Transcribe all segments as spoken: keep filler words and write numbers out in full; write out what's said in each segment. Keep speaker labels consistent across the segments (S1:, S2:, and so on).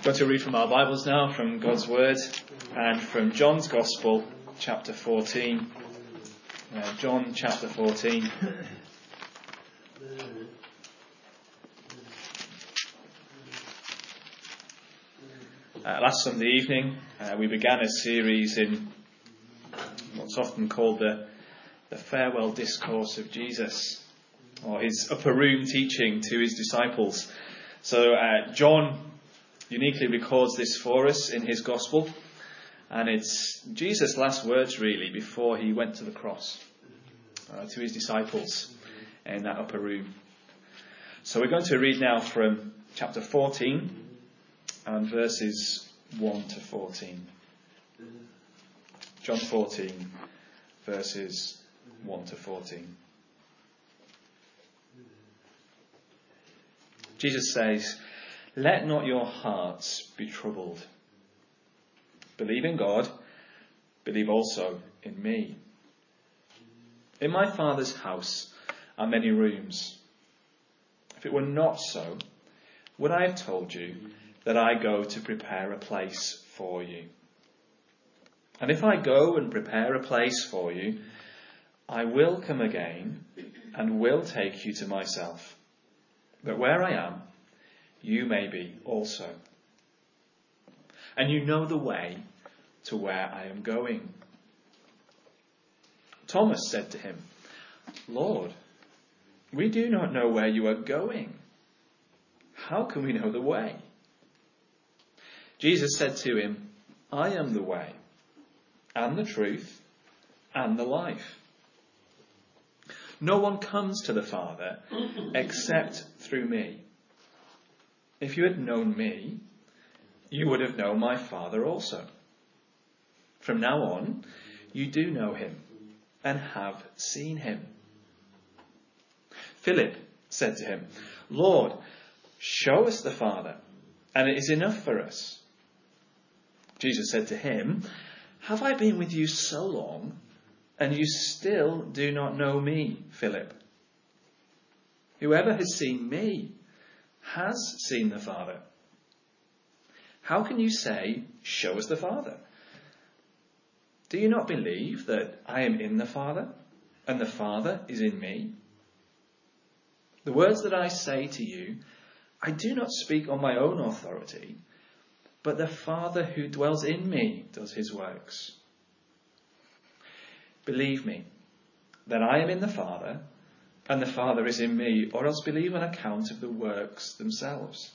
S1: Going to read from our Bibles now, from God's Word, and from John's Gospel, chapter fourteen. Uh, John chapter fourteen. Uh, last Sunday evening, uh, we began a series in what's often called the, the farewell discourse of Jesus, or his upper room teaching to his disciples. So uh, John uniquely records this for us in his Gospel, and it's Jesus' last words really before he went to the cross uh, to his disciples in that upper room. So we're going to read now from chapter fourteen and verses one to fourteen. John fourteen, verses one to fourteen. Jesus says, "Let not your hearts be troubled. Believe in God, believe also in me. In my Father's house are many rooms. If it were not so, would I have told you that I go to prepare a place for you? And if I go and prepare a place for you, I will come again and will take you to myself, that where I am, you may be also. And you know the way to where I am going." Thomas said to him, "Lord, we do not know where you are going. How can we know the way?" Jesus said to him, "I am the way, and the truth, and the life. No one comes to the Father except through me. If you had known me, you would have known my Father also. From now on, you do know him and have seen him." Philip said to him, "Lord, show us the Father, and it is enough for us." Jesus said to him, "Have I been with you so long, and you still do not know me, Philip? Whoever has seen me has seen the Father. How can you say, 'Show us the Father'? Do you not believe that I am in the Father, and the Father is in me? The words that I say to you, I do not speak on my own authority, but the Father who dwells in me does his works. Believe me that I am in the Father, and the Father is in me, or else believe on account of the works themselves.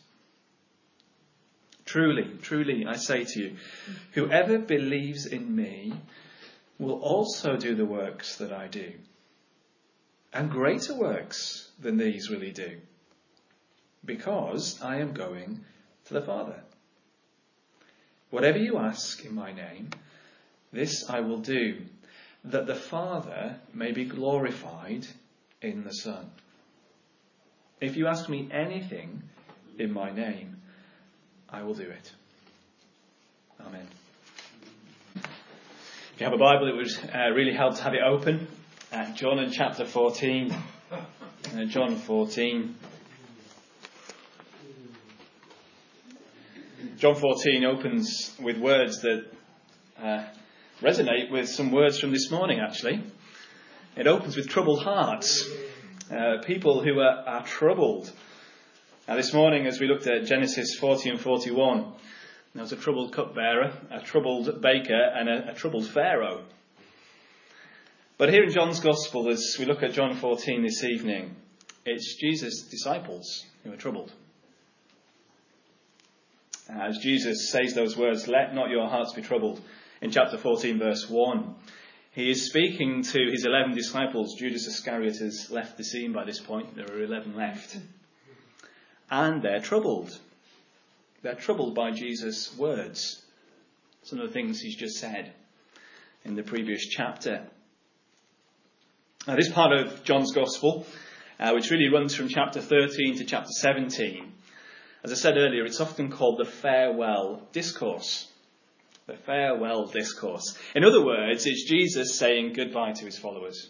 S1: Truly, truly, I say to you, whoever believes in me will also do the works that I do, and greater works than these will he do, because I am going to the Father. Whatever you ask in my name, this I will do, that the Father may be glorified in the Son. If you ask me anything in my name, I will do it." Amen. If you have a Bible, it would uh, really help to have it open at John and chapter fourteen. Uh, John fourteen. John fourteen opens with words that uh, resonate with some words from this morning, actually. It opens with troubled hearts. Uh, people who are, are troubled. Now this morning, as we looked at Genesis forty and forty-one, there was a troubled cupbearer, a troubled baker, and a, a troubled Pharaoh. But here in John's Gospel, as we look at John fourteen this evening, it's Jesus' disciples who are troubled. As Jesus says those words, "Let not your hearts be troubled," in chapter fourteen, verse one, he is speaking to his eleven disciples. Judas Iscariot has left the scene by this point. There are eleven left. And they're troubled. They're troubled by Jesus' words. Some of the things he's just said in the previous chapter. Now, this part of John's Gospel, uh, which really runs from chapter thirteen to chapter seventeen, as I said earlier, it's often called the farewell discourse. The farewell discourse. In other words, it's Jesus saying goodbye to his followers.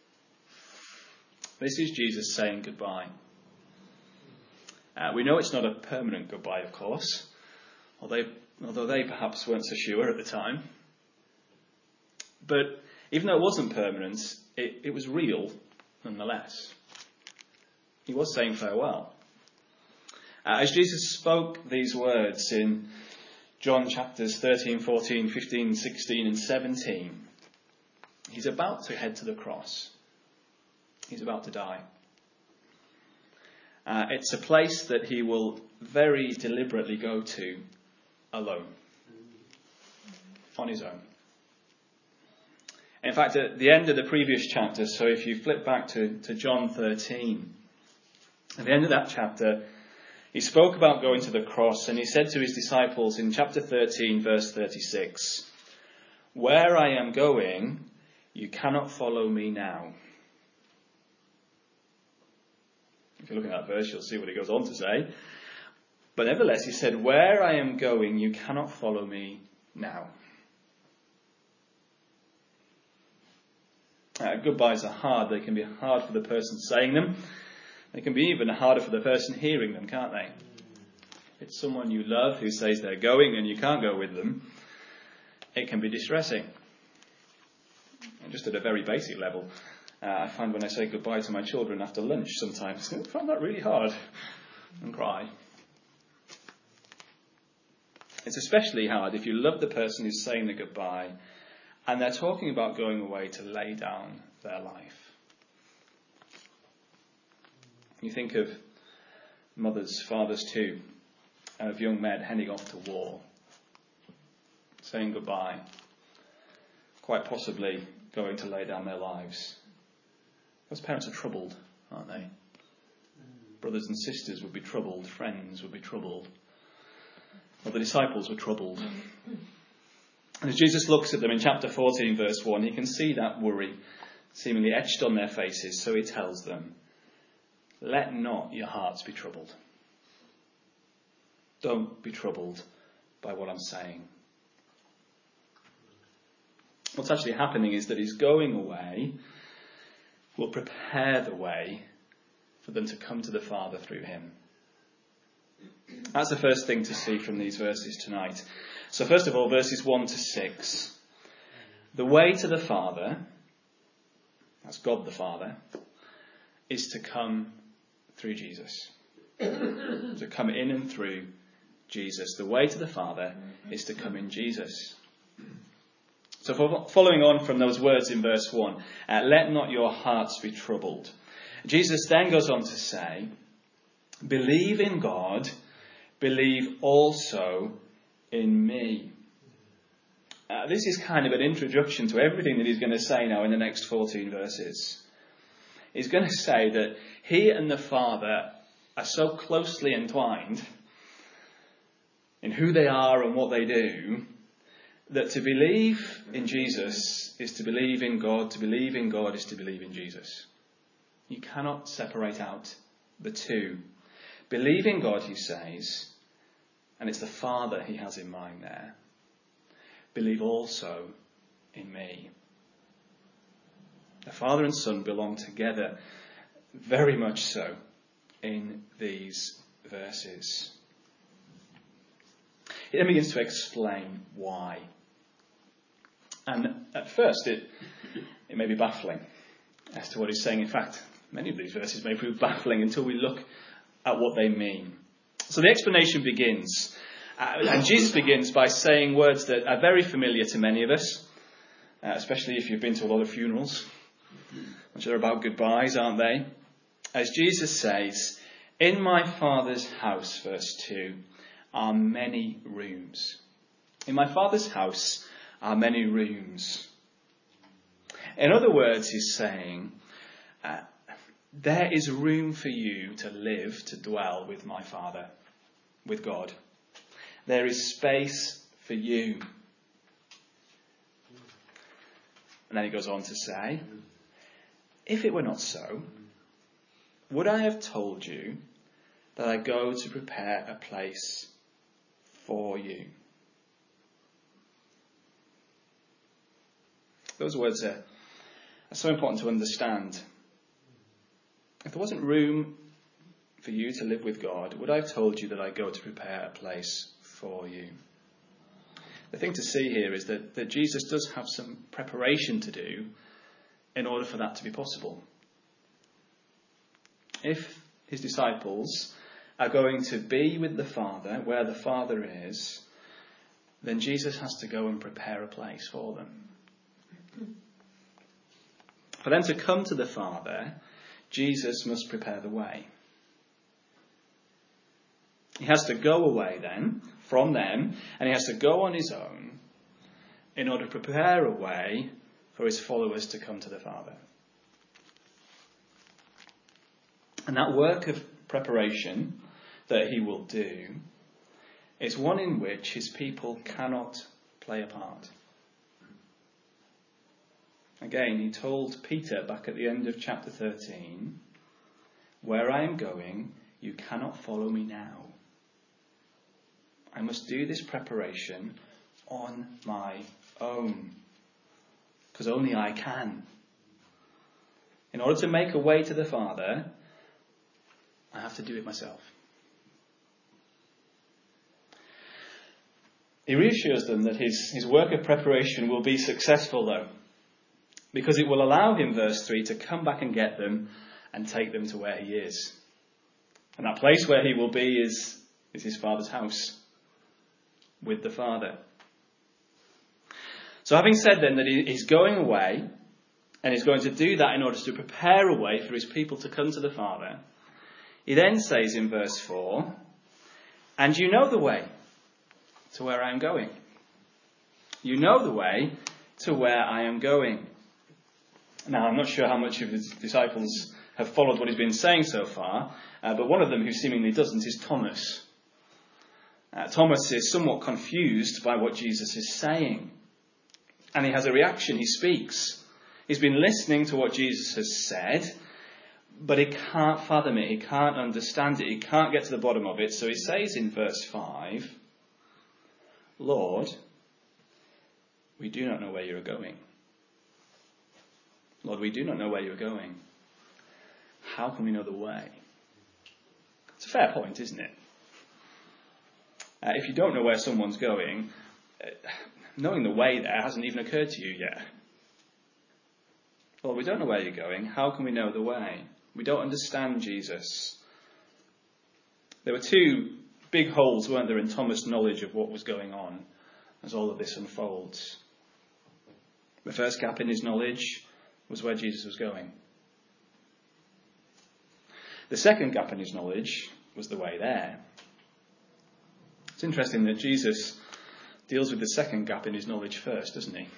S1: This is Jesus saying goodbye. Uh, we know it's not a permanent goodbye, of course. although they, although they perhaps weren't so sure at the time. But even though it wasn't permanent, it, it was real nonetheless. He was saying farewell. Uh, as Jesus spoke these words in John chapters thirteen, fourteen, fifteen, sixteen and seventeen, he's about to head to the cross. He's about to die. Uh, it's a place that he will very deliberately go to alone, on his own. In fact, at the end of the previous chapter, so if you flip back to, to John thirteen, at the end of that chapter, he spoke about going to the cross, and he said to his disciples in chapter thirteen, verse thirty-six, "Where I am going, you cannot follow me now." If you look at that verse, you'll see what he goes on to say. But nevertheless, he said, "Where I am going, you cannot follow me now." Uh, goodbyes are hard. They can be hard for the person saying them. They can be even harder for the person hearing them, can't they? If it's someone you love who says they're going and you can't go with them, it can be distressing. And just at a very basic level, uh, I find when I say goodbye to my children after lunch sometimes, I find that really hard and cry. It's especially hard if you love the person who's saying the goodbye and they're talking about going away to lay down their life. You think of mothers, fathers too, of young men heading off to war, saying goodbye, quite possibly going to lay down their lives. Those parents are troubled, aren't they? Brothers and sisters would be troubled, friends would be troubled. Well, the disciples were troubled. And as Jesus looks at them in chapter fourteen, verse one, he can see that worry seemingly etched on their faces, so he tells them, "Let not your hearts be troubled." Don't be troubled by what I'm saying. What's actually happening is that his going away will prepare the way for them to come to the Father through him. That's the first thing to see from these verses tonight. So first of all, verses one to six. The way to the Father, that's God the Father, is to come through Jesus. To come in and through Jesus. The way to the Father is to come in Jesus. So for, following on from those words in verse one, uh, let not your hearts be troubled. Jesus then goes on to say, believe in God, believe also in me. Uh, this is kind of an introduction to everything that he's going to say now in the next fourteen verses. He's going to say that he and the Father are so closely entwined in who they are and what they do, that to believe in Jesus is to believe in God, to believe in God is to believe in Jesus. You cannot separate out the two. Believe in God, he says, and it's the Father he has in mind there. Believe also in me. The Father and Son belong together, very much so, in these verses. He then begins to explain why. And at first it, it may be baffling as to what he's saying. In fact, many of these verses may prove baffling until we look at what they mean. So the explanation begins, uh, and Jesus begins by saying words that are very familiar to many of us, uh, especially if you've been to a lot of funerals, which are about goodbyes, aren't they? As Jesus says, in my Father's house, verse two, are many rooms. In my Father's house are many rooms. In other words, he's saying, uh, there is room for you to live, to dwell with my Father, with God. There is space for you. And then he goes on to say, if it were not so, would I have told you that I go to prepare a place for you? Those words are, are so important to understand. If there wasn't room for you to live with God, would I have told you that I go to prepare a place for you. The thing to see here is that, that Jesus does have some preparation to do in order for that to be possible. If his disciples are going to be with the Father, where the Father is, then Jesus has to go and prepare a place for them. For them to come to the Father, Jesus must prepare the way. He has to go away then from them, and he has to go on his own in order to prepare a way for his followers to come to the Father. And that work of preparation that he will do is one in which his people cannot play a part. Again, he told Peter back at the end of chapter thirteen, "Where I am going, you cannot follow me now. I must do this preparation on my own, because only I can. In order to make a way to the Father, I have to do it myself." He reassures them that his, his work of preparation will be successful, though, because it will allow him, verse three, to come back and get them and take them to where he is. And that place where he will be is, is his Father's house, with the Father. So having said then that he, he's going away, and he's going to do that in order to prepare a way for his people to come to the Father, he then says in verse four, "And you know the way to where I am going." You know the way to where I am going. Now, I'm not sure how much of his disciples have followed what he's been saying so far, uh, but one of them who seemingly doesn't is Thomas. Uh, Thomas is somewhat confused by what Jesus is saying. And he has a reaction. He speaks. He's been listening to what Jesus has said, but he can't fathom it. He can't understand it. He can't get to the bottom of it. So he says in verse five, "Lord, we do not know where you are going." Lord, we do not know where you are going. How can we know the way? It's a fair point, isn't it? Uh, if you don't know where someone's going, uh, knowing the way there hasn't even occurred to you yet. Lord, we don't know where you're going. How can we know the way? We don't understand Jesus. There were two big holes, weren't there, in Thomas' knowledge of what was going on as all of this unfolds. The first gap in his knowledge was where Jesus was going. The second gap in his knowledge was the way there. It's interesting that Jesus deals with the second gap in his knowledge first, doesn't he?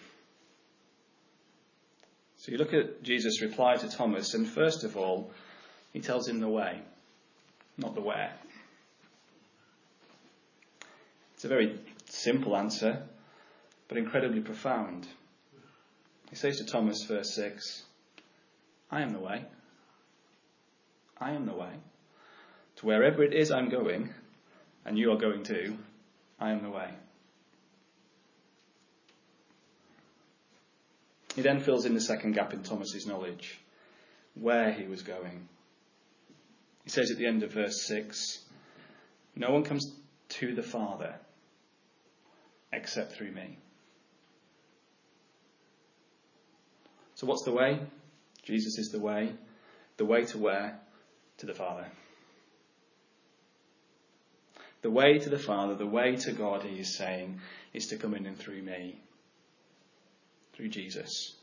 S1: So you look at Jesus' reply to Thomas, and first of all, he tells him the way, not the where. It's a very simple answer, but incredibly profound. He says to Thomas, verse six, "I am the way. I am the way. To wherever it is I'm going, and you are going to, I am the way." He then fills in the second gap in Thomas's knowledge, where he was going. He says at the end of verse six, "No one comes to the Father except through me." So what's the way? Jesus is the way. The way to where? To the Father. The way to the Father, the way to God, he is saying, is to come in and through me. Through Jesus.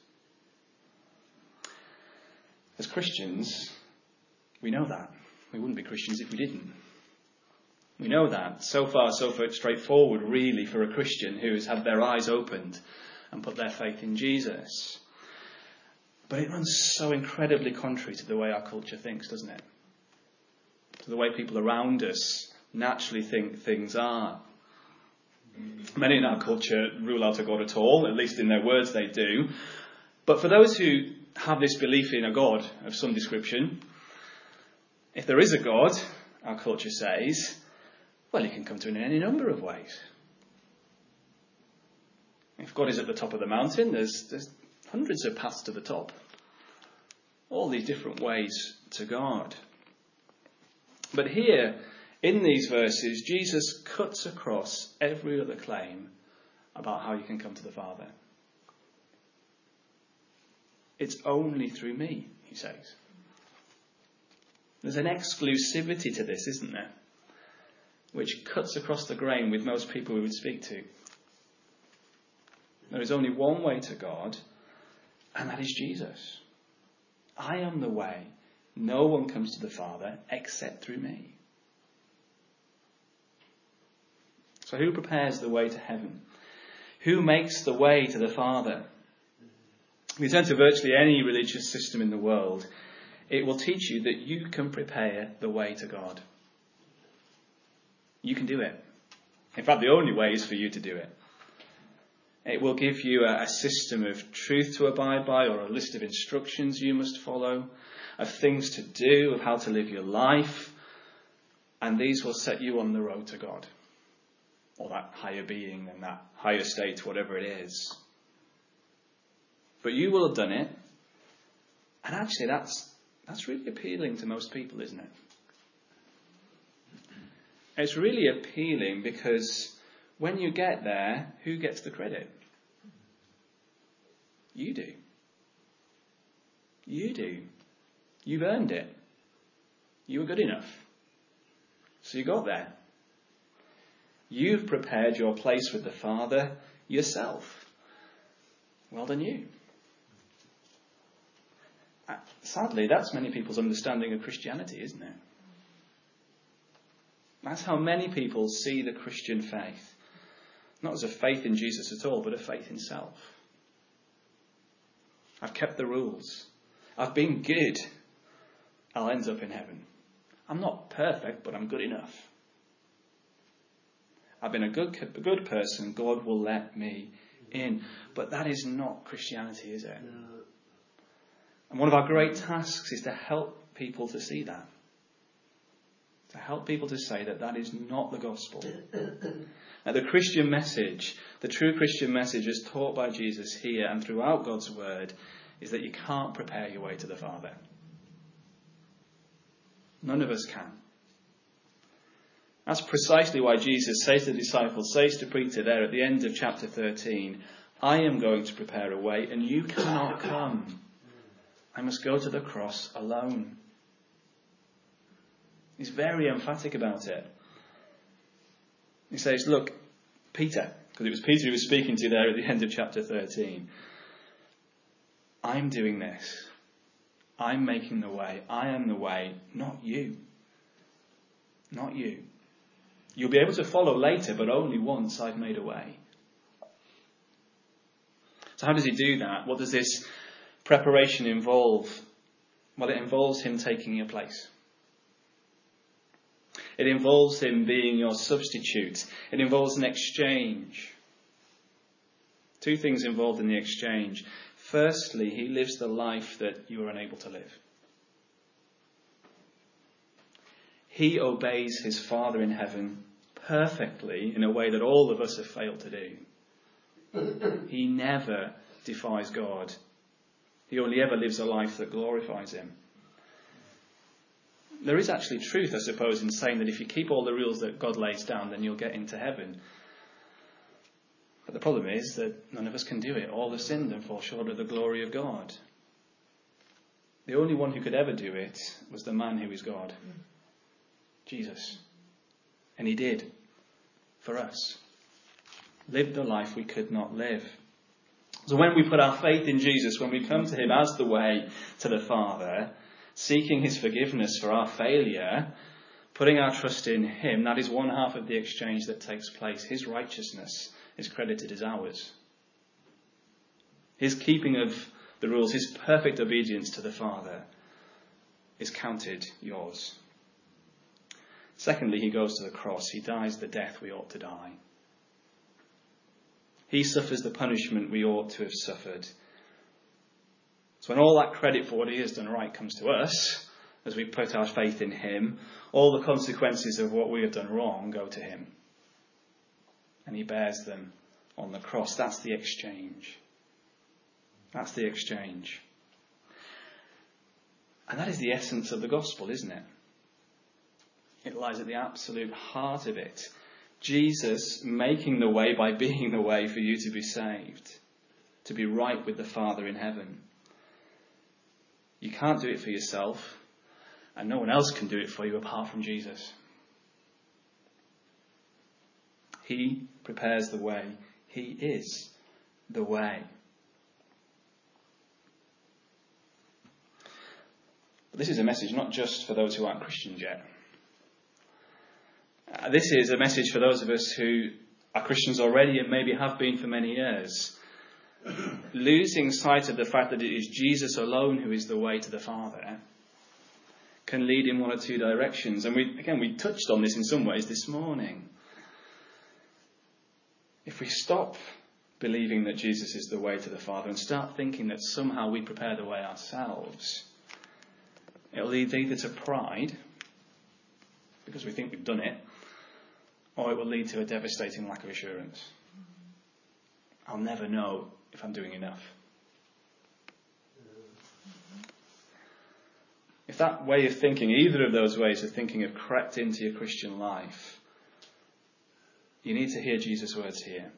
S1: As Christians, we know that. We wouldn't be Christians if we didn't. We know that. So far, so straightforward, really, for a Christian who has had their eyes opened and put their faith in Jesus. But it runs so incredibly contrary to the way our culture thinks, doesn't it? To the way people around us naturally think things are. Many in our culture rule out a God at all, at least in their words they do. But for those who have this belief in a God of some description, if there is a God, our culture says, well, he can come to in any number of ways. If God is at the top of the mountain, there's, there's hundreds of paths to the top. All these different ways to God. But here
S2: In these verses, Jesus cuts across every other claim about how you can come to the Father. It's only through me, he says. There's an exclusivity to this, isn't there? Which cuts across the grain with most people we would speak to. There is only one way to God, and that is Jesus. I am the way. No one comes to the Father except through me. So who prepares the way to heaven? Who makes the way to the Father? If you turn to virtually any religious system in the world, it will teach you that you can prepare the way to God. You can do it. In fact, the only way is for you to do it. It will give you a, a system of truth to abide by, or a list of instructions you must follow, of things to do, of how to live your life. And these will set you on the road to God. Or that higher being and that higher state, whatever it is. But you will have done it. And actually that's that's really appealing to most people, isn't it? It's really appealing because when you get there, who gets the credit? You do. You do. You've earned it. You were good enough. So you got there. You've prepared your place with the Father yourself. Well done you. Sadly, that's many people's understanding of Christianity, isn't it? That's how many people see the Christian faith. Not as a faith in Jesus at all, but a faith in self. I've kept the rules. I've been good. I'll end up in heaven. I'm not perfect, but I'm good enough. I've been a good, a good person. God will let me in. But that is not Christianity, is it? No. And one of our great tasks is to help people to see that. To help people to say that that is not the gospel. Now, the Christian message, the true Christian message as taught by Jesus here and throughout God's word, is that you can't prepare your way to the Father. None of us can. That's precisely why Jesus says to the disciples, says to Peter there at the end of chapter thirteen, I am going to prepare a way and you cannot come. I must go to the cross alone. He's very emphatic about it. He says, look, Peter, because it was Peter who was speaking to there at the end of chapter thirteen. I'm doing this. I'm making the way. I am the way, not you. Not you. You'll be able to follow later, but only once I've made a way. So how does he do that? What does this preparation involve? Well, it involves him taking your place. It involves him being your substitute. It involves an exchange. Two things involved in the exchange. Firstly, he lives the life that you are unable to live. He obeys his Father in heaven perfectly in a way that all of us have failed to do. He never defies God. He only ever lives a life that glorifies him. There is actually truth, I suppose, in saying that if you keep all the rules that God lays down, then you'll get into heaven. But the problem is that none of us can do it. All have sinned and fall short of the glory of God. The only one who could ever do it was the man who is God. Jesus. And he did. For us. Lived the life we could not live. So when we put our faith in Jesus, when we come to him as the way to the Father, seeking his forgiveness for our failure, putting our trust in him, that is one half of the exchange that takes place. His righteousness is credited as ours. His keeping of the rules, his perfect obedience to the Father is counted yours. Secondly, he goes to the cross. He dies the death we ought to die. He suffers the punishment we ought to have suffered. So when all that credit for what he has done right comes to us, as we put our faith in him, all the consequences of what we have done wrong go to him. And he bears them on the cross. That's the exchange. That's the exchange. And that is the essence of the gospel, isn't it? It lies at the absolute heart of it. Jesus making the way by being the way for you to be saved, to be right with the Father in heaven. You can't do it for yourself, and no one else can do it for you apart from Jesus. He prepares the way. He is the way. But this is a message not just for those who aren't Christians yet. Uh, this is a message for those of us who are Christians already and maybe have been for many years. Losing sight of the fact that it is Jesus alone who is the way to the Father can lead in one or two directions. And we, again, we touched on this in some ways this morning. If we stop believing that Jesus is the way to the Father and start thinking that somehow we prepare the way ourselves, it'll lead either to pride, because we think we've done it, or it will lead to a devastating lack of assurance. I'll never know if I'm doing enough. If that way of thinking, either of those ways of thinking, have crept into your Christian life, you need to hear Jesus' words here.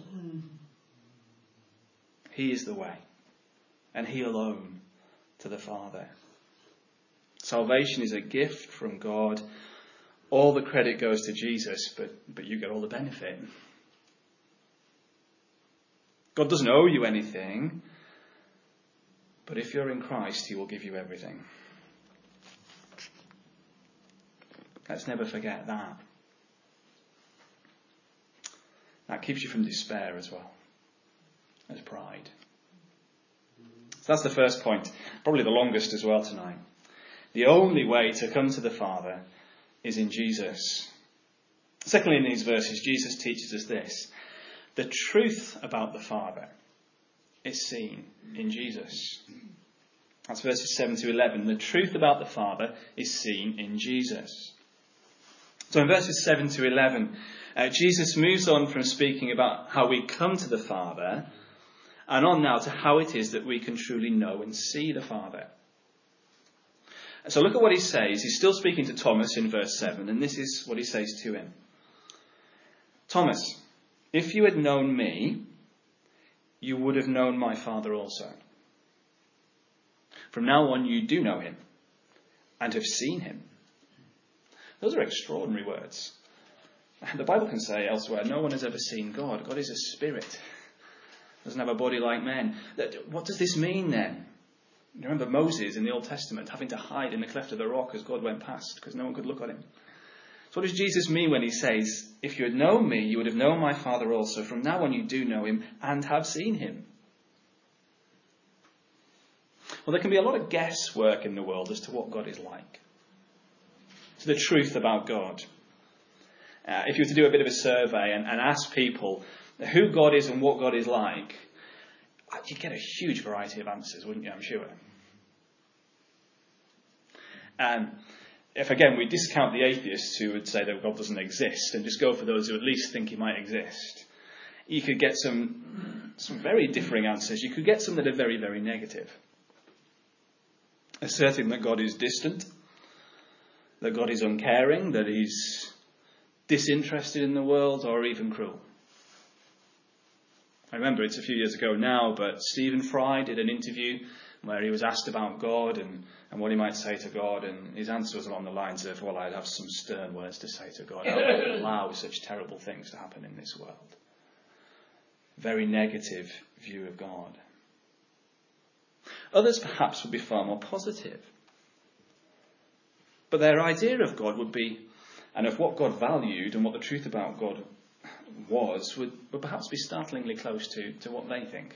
S2: He is the way, and he alone, to the Father. Salvation is a gift from God. All the credit goes to Jesus, but, but you get all the benefit. God doesn't owe you anything, but if you're in Christ, he will give you everything. Let's never forget that. That keeps you from despair as well as pride. So that's the first point, probably the longest as well tonight. The only way to come to the Father is in Jesus. Secondly, in these verses, Jesus teaches us this. The truth about the Father is seen in Jesus. That's verses seven to eleven. The truth about the Father is seen in Jesus. So in verses seven to eleven, uh, Jesus moves on from speaking about how we come to the Father and on now to how it is that we can truly know and see the Father. So look at what he says. He's still speaking to Thomas in verse seven, and this is what he says to him. Thomas, if you had known me, you would have known my Father also. From now on, you do know him and have seen him. Those are extraordinary words. The Bible can say elsewhere, no one has ever seen God. God is a spirit. Doesn't have a body like men. What does this mean then? You remember Moses in the Old Testament having to hide in the cleft of the rock as God went past because no one could look at him. So what does Jesus mean when he says, if you had known me, you would have known my Father also. From now on you do know him and have seen him. Well, there can be a lot of guesswork in the world as to what God is like. It's the truth about God. Uh, if you were to do a bit of a survey and, and ask people who God is and what God is like, you'd get a huge variety of answers, wouldn't you? I'm sure. And if, again, we discount the atheists who would say that God doesn't exist and just go for those who at least think he might exist, you could get some, some very differing answers. You could get some that are very, very negative. Asserting that God is distant, that God is uncaring, that he's disinterested in the world, or even cruel. I remember it's a few years ago now, but Stephen Fry did an interview where he was asked about God and, and what he might say to God, and his answer was along the lines of, well, I'd have some stern words to say to God. How could he allow such terrible things to happen in this world? Very negative view of God. Others perhaps would be far more positive. But their idea of God would be, and of what God valued and what the truth about God was, would, would perhaps be startlingly close to, to what they think.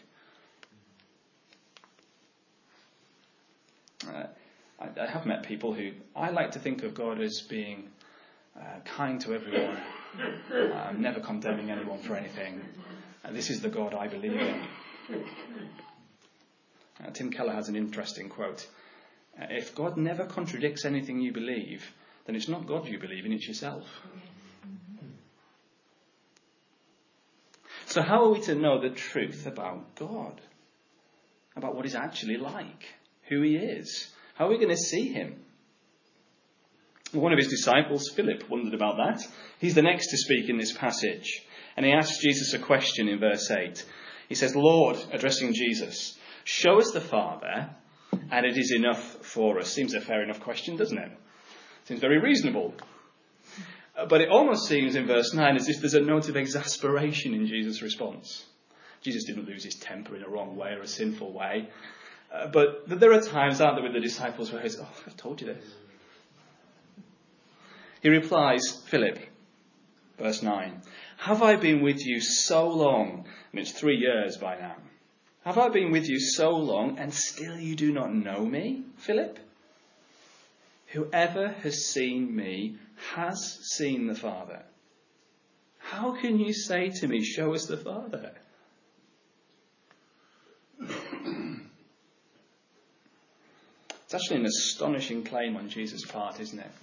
S2: Uh, I, I have met people who, I like to think of God as being uh, kind to everyone, uh, never condemning anyone for anything. And this is the God I believe in. Uh, Tim Keller has an interesting quote. Uh, if God never contradicts anything you believe, then it's not God you believe in, it's yourself. So how are we to know the truth about God? About what he's actually like? Who he is? How are we going to see him? One of his disciples, Philip, wondered about that. He's the next to speak in this passage. And he asks Jesus a question in verse eight. He says, Lord, addressing Jesus, show us the Father, and it is enough for us. Seems a fair enough question, doesn't it? Seems very reasonable. But it almost seems in verse nine as if there's a note of exasperation in Jesus' response. Jesus didn't lose his temper in a wrong way or a sinful way. Uh, but there are times, aren't there, with the disciples where he's, oh, I've told you this. He replies, Philip, verse nine, have I been with you so long? And it's three years by now. Have I been with you so long and still you do not know me, Philip? Whoever has seen me has seen the Father. How can you say to me, show us the Father? It's actually an astonishing claim on Jesus' part, isn't it?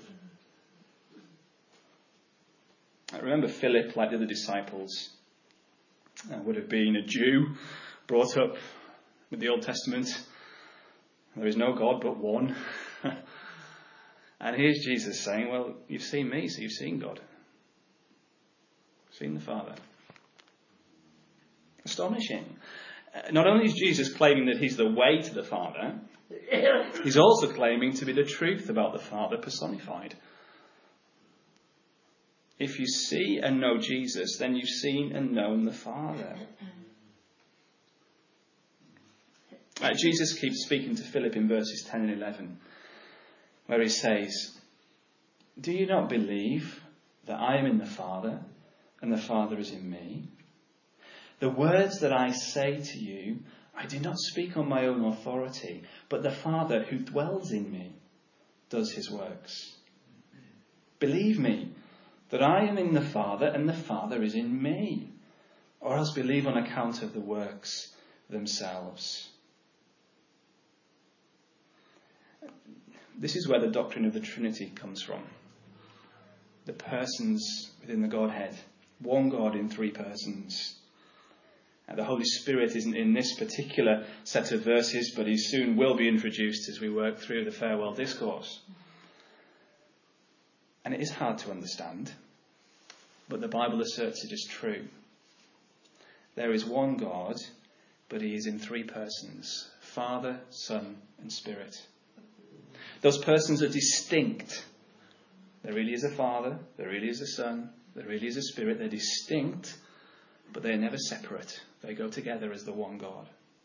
S2: I remember Philip, like the other disciples, uh, would have been a Jew brought up with the Old Testament. There is no God but one. And here's Jesus saying, well, you've seen me, so you've seen God. You've seen the Father. Astonishing. Uh, not only is Jesus claiming that he's the way to the Father, he's also claiming to be the truth about the Father personified. If you see and know Jesus, then you've seen and known the Father. Uh, Jesus keeps speaking to Philip in verses ten and eleven, where he says, do you not believe that I am in the Father and the Father is in me? The words that I say to you, I do not speak on my own authority, but the Father who dwells in me does his works. Believe me that I am in the Father and the Father is in me, or else believe on account of the works themselves. This is where the doctrine of the Trinity comes from. The persons within the Godhead. One God in three persons. And the Holy Spirit isn't in this particular set of verses, but he soon will be introduced as we work through the farewell discourse. And it is hard to understand, but the Bible asserts it is true. There is one God, but he is in three persons. Father, Son, and Spirit. Those persons are distinct. There really is a Father, there really is a Son, there really is a Spirit. They're distinct, but they're never separate. They go together as the one God.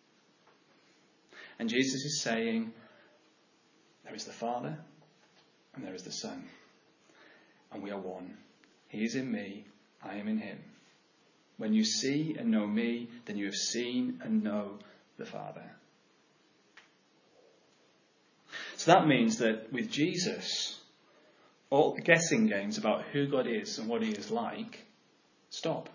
S2: And Jesus is saying, there is the Father and there is the Son. And we are one. He is in me, I am in him. When you see and know me, then you have seen and know the Father. So that means that with Jesus, all guessing games about who God is and what he is like stop.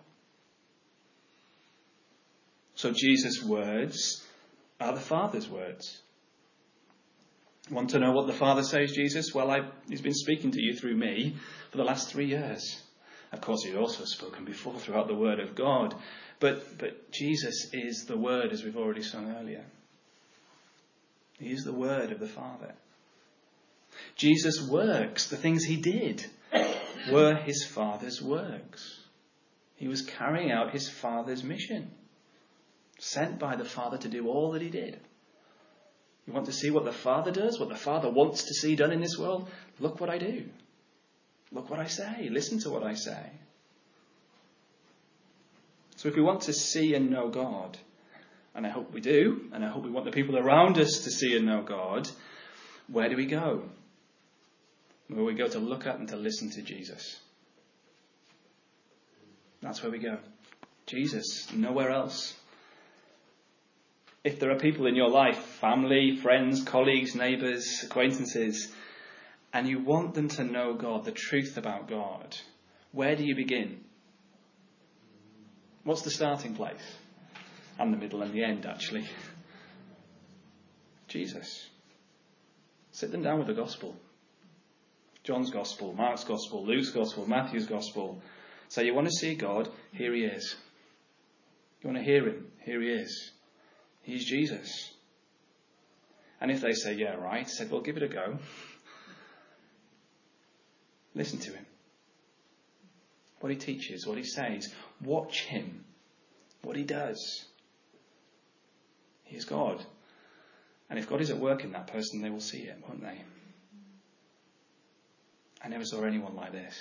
S2: So Jesus' words are the Father's words. Want to know what the Father says, Jesus? Well, I, he's been speaking to you through me for the last three years. Of course, he'd also spoken before throughout the Word of God. But, but Jesus is the Word, as we've already sung earlier. He is the Word of the Father. Jesus' works, the things he did, were his Father's works. He was carrying out his Father's mission, sent by the Father to do all that he did. You want to see what the Father does, what the Father wants to see done in this world? Look what I do. Look what I say. Listen to what I say. So if we want to see and know God, and I hope we do, and I hope we want the people around us to see and know God, where do we go? Well, we go to look at and to listen to Jesus. That's where we go. Jesus, nowhere else. If there are people in your life, family, friends, colleagues, neighbours, acquaintances, and you want them to know God, the truth about God, where do you begin? What's the starting place? And the middle and the end, actually. Jesus. Sit them down with the gospel. John's gospel, Mark's gospel, Luke's gospel, Matthew's gospel. So you want to see God? Here he is. You want to hear him? Here he is. He's Jesus. And if they say, yeah, right, said, well, give it a go. Listen to him. What he teaches, what he says. Watch him. What he does. He is God. And if God is at work in that person, they will see it, won't they? I never saw anyone like this.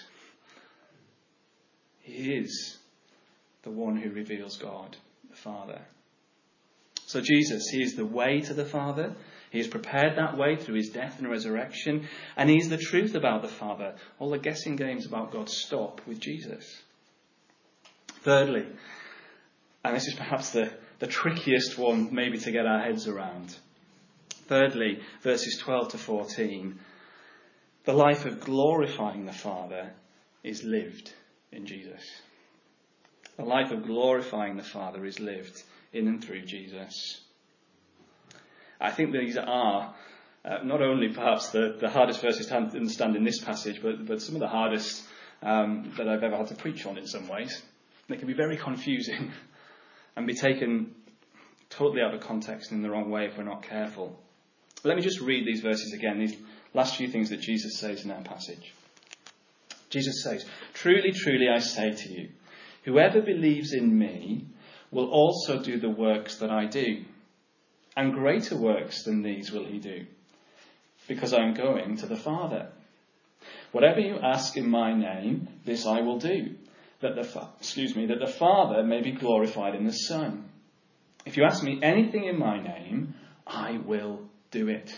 S2: He is the one who reveals God, the Father. So Jesus, he is the way to the Father. He has prepared that way through his death and resurrection. And he is the truth about the Father. All the guessing games about God stop with Jesus. Thirdly, and this is perhaps the, the trickiest one maybe to get our heads around. Thirdly, verses twelve to fourteen. The life of glorifying the Father is lived in Jesus. The life of glorifying the Father is lived in and through Jesus. I think these are uh, not only perhaps the, the hardest verses to understand in this passage, but, but some of the hardest um, that I've ever had to preach on in some ways. They can be very confusing and be taken totally out of context in the wrong way if we're not careful. Let me just read these verses again, these last few things that Jesus says in our passage. Jesus says, "Truly, truly, I say to you, whoever believes in me will also do the works that I do, and greater works than these will he do, because I am going to the Father. Whatever you ask in my name, this I will do, that the fa- excuse me, that the Father may be glorified in the Son. If you ask me anything in my name, I will do it."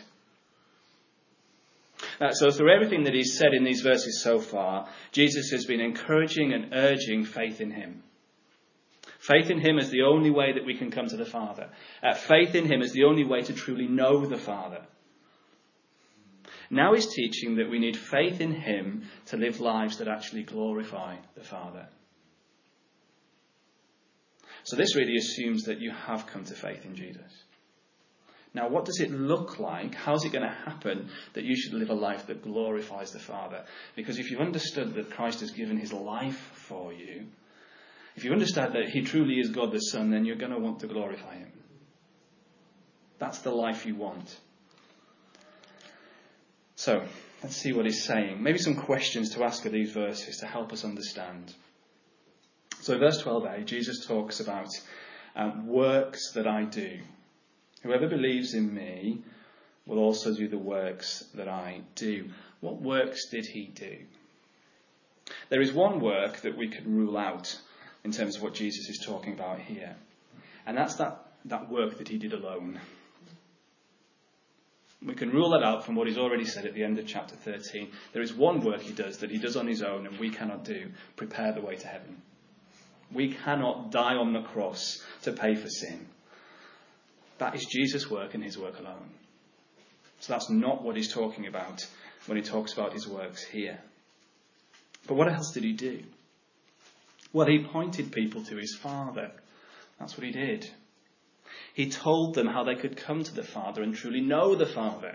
S2: Uh, so through everything that he's said in these verses so far, Jesus has been encouraging and urging faith in him. Faith in him is the only way that we can come to the Father. Uh, faith in him is the only way to truly know the Father. Now he's teaching that we need faith in him to live lives that actually glorify the Father. So this really assumes that you have come to faith in Jesus. Now, what does it look like? How's it going to happen that you should live a life that glorifies the Father? Because if you've understood that Christ has given his life for you, if you understand that he truly is God the Son, then you're going to want to glorify him. That's the life you want. So, let's see what he's saying. Maybe some questions to ask of these verses to help us understand. So, verse twelve a, Jesus talks about um, works that I do. Whoever believes in me will also do the works that I do. What works did he do? There is one work that we could rule out in terms of what Jesus is talking about here. And that's that, that work that he did alone. We can rule that out from what he's already said at the end of chapter thirteen. There is one work he does that he does on his own and we cannot do. Prepare the way to heaven. We cannot die on the cross to pay for sin. That is Jesus' work and his work alone. So that's not what he's talking about when he talks about his works here. But what else did he do? Well, he pointed people to his Father. That's what he did. He told them how they could come to the Father and truly know the Father.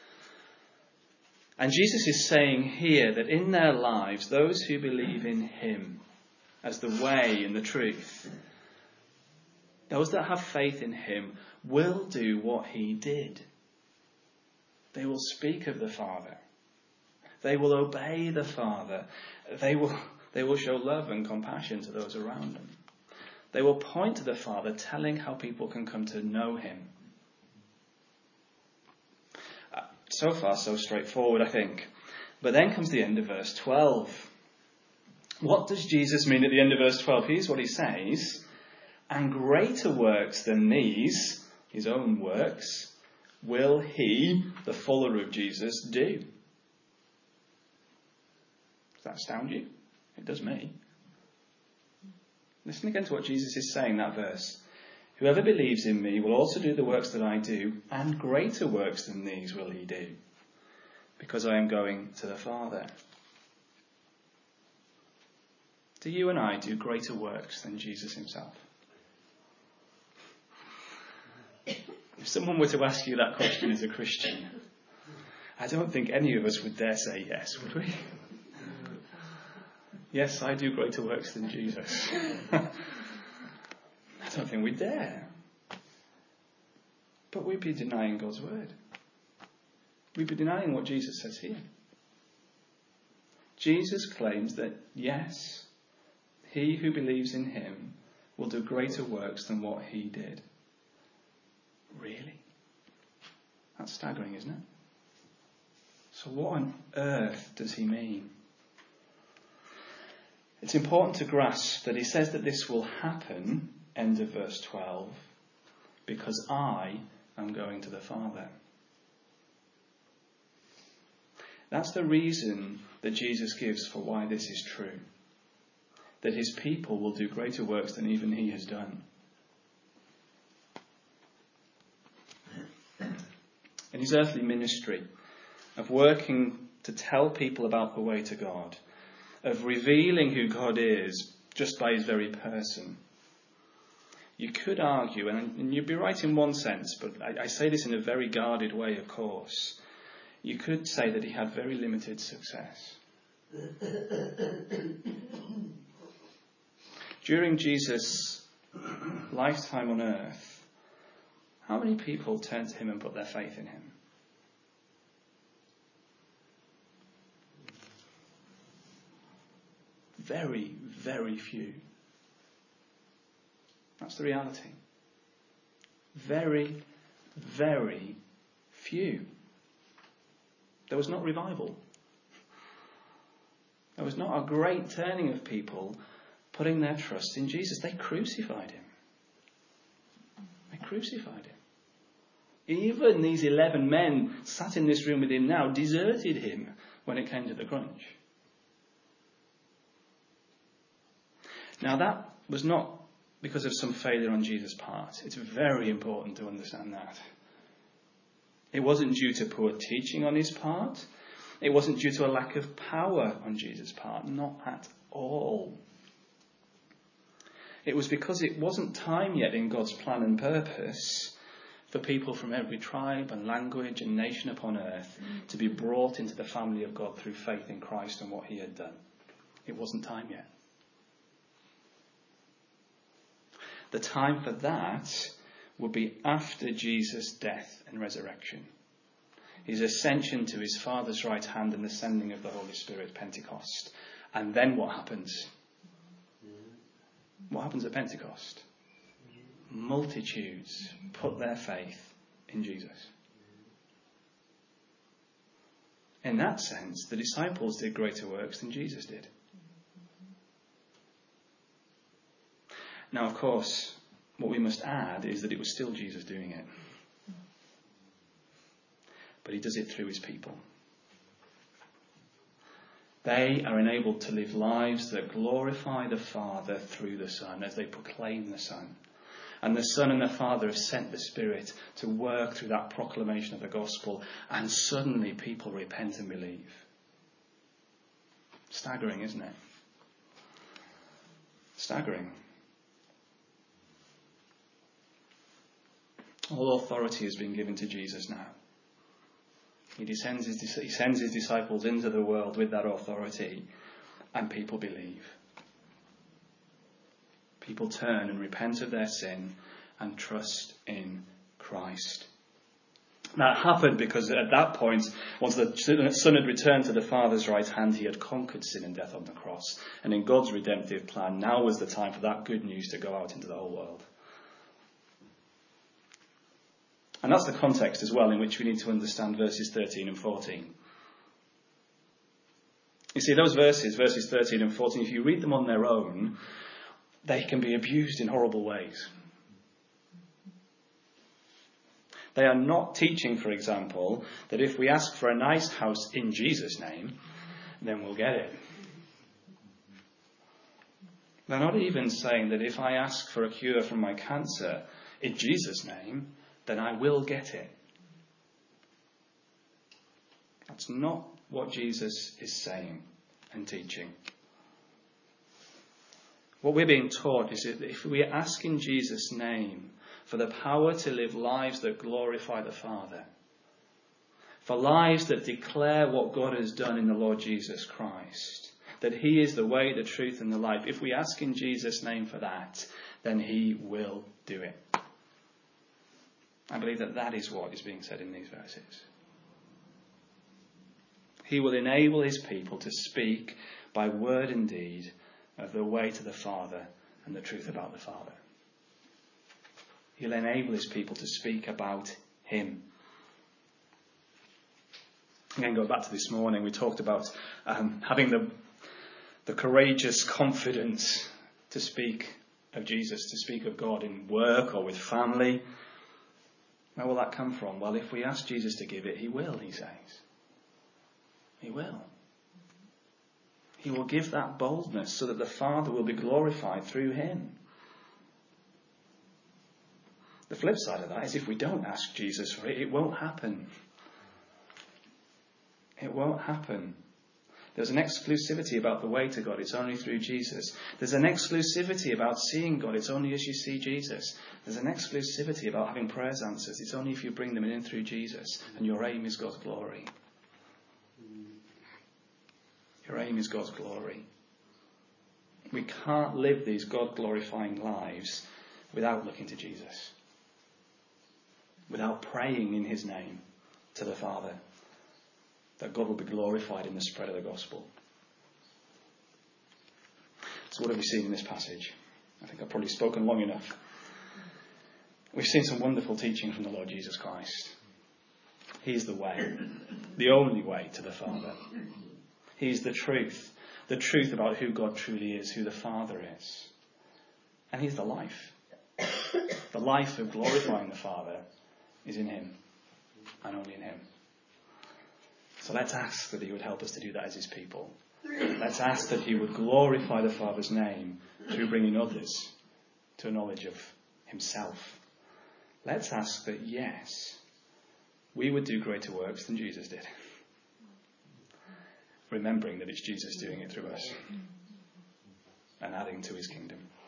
S2: And Jesus is saying here that in their lives, those who believe in him as the way and the truth, those that have faith in him will do what he did. They will speak of the Father. They will obey the Father. They will, they will show love and compassion to those around them. They will point to the Father, telling how people can come to know him. Uh, so far, so straightforward, I think. But then comes the end of verse twelve. What does Jesus mean at the end of verse twelve? Here's what he says. And greater works than these, his own works, will he, the follower of Jesus, do. Does that astound you? It does me. Listen again to what Jesus is saying in that verse. Whoever believes in me will also do the works that I do, and greater works than these will he do, because I am going to the Father. Do you and I do greater works than Jesus himself? If someone were to ask you that question as a Christian, I don't think any of us would dare say yes, would we? Yes, I do greater works than Jesus. I don't think we'd dare. But we'd be denying God's word. We'd be denying what Jesus says here. Jesus claims that, yes, he who believes in him will do greater works than what he did. Really? That's staggering, isn't it? So what on earth does he mean? It's important to grasp that he says that this will happen, end of verse twelve, because I am going to the Father. That's the reason that Jesus gives for why this is true. That his people will do greater works than even he has done. In his earthly ministry of working to tell people about the way to God, of revealing who God is just by his very person, you could argue, and, and you'd be right in one sense, but I, I say this in a very guarded way, of course, you could say that he had very limited success. During Jesus' lifetime on earth, how many people turned to him and put their faith in him? Very, very few. That's the reality. Very, very few. There was not revival. There was not a great turning of people putting their trust in Jesus. They crucified him. They crucified him. Even these eleven men sat in this room with him now deserted him when it came to the crunch. Now that was not because of some failure on Jesus' part. It's very important to understand that. It wasn't due to poor teaching on his part. It wasn't due to a lack of power on Jesus' part. Not at all. It was because it wasn't time yet in God's plan and purpose for people from every tribe and language and nation upon earth to be brought into the family of God through faith in Christ and what he had done. It wasn't time yet. The time for that would be after Jesus' death and resurrection. His ascension to his Father's right hand and the sending of the Holy Spirit, Pentecost. And then what happens? What happens at Pentecost? Multitudes put their faith in Jesus. In that sense, the disciples did greater works than Jesus did. Now, of course, what we must add is that it was still Jesus doing it. But he does it through his people. They are enabled to live lives that glorify the Father through the Son as they proclaim the Son. And the Son and the Father have sent the Spirit to work through that proclamation of the gospel. And suddenly people repent and believe. Staggering, isn't it? Staggering. All authority has been given to Jesus now. He, descends his, he sends his disciples into the world with that authority, and people believe. People turn and repent of their sin and trust in Christ. That happened because at that point, once the Son had returned to the Father's right hand, he had conquered sin and death on the cross. And in God's redemptive plan, now was the time for that good news to go out into the whole world. And that's the context as well in which we need to understand verses thirteen and fourteen. You see, those verses, verses thirteen and fourteen, if you read them on their own, they can be abused in horrible ways. They are not teaching, for example, that if we ask for a nice house in Jesus' name, then we'll get it. They're not even saying that if I ask for a cure from my cancer in Jesus' name, then I will get it. That's not what Jesus is saying and teaching. What we're being taught is that if we ask in Jesus' name for the power to live lives that glorify the Father, for lives that declare what God has done in the Lord Jesus Christ, that he is the way, the truth, and the life, if we ask in Jesus' name for that, then he will do it. I believe that that is what is being said in these verses. He will enable his people to speak by word and deed of the way to the Father and the truth about the Father. He'll enable his people to speak about him. Again, go back to this morning, we talked about um, having the, the courageous confidence to speak of Jesus, to speak of God in work or with family. Where will that come from? Well, if we ask Jesus to give it, he will, he says. He will. He will give that boldness so that the Father will be glorified through him. The flip side of that is if we don't ask Jesus for it, it won't happen. It won't happen. There's an exclusivity about the way to God. It's only through Jesus. There's an exclusivity about seeing God. It's only as you see Jesus. There's an exclusivity about having prayers answered. It's only if you bring them in through Jesus. And your aim is God's glory. Your aim is God's glory. We can't live these God-glorifying lives without looking to Jesus. Without praying in his name to the Father, that God will be glorified in the spread of the gospel. So what have we seen in this passage? I think I've probably spoken long enough. We've seen some wonderful teaching from the Lord Jesus Christ. He's the way, the only way to the Father. He's the truth, the truth about who God truly is, who the Father is. And he's the life. The life of glorifying the Father is in him, and only in him. So let's ask that he would help us to do that as his people. Let's ask that he would glorify the Father's name through bringing others to a knowledge of himself. Let's ask that, yes, we would do greater works than Jesus did. Remembering that it's Jesus doing it through us and adding to his kingdom.